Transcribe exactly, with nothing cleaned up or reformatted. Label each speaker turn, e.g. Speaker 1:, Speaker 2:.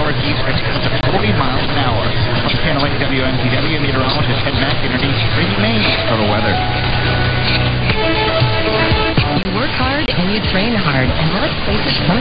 Speaker 1: northeast, gusting up to forty miles an hour. On Channel eight W M T W, meteorologist Ed Mack underneath Street Maine. Total weather.
Speaker 2: You work hard and you train hard, and let's face it,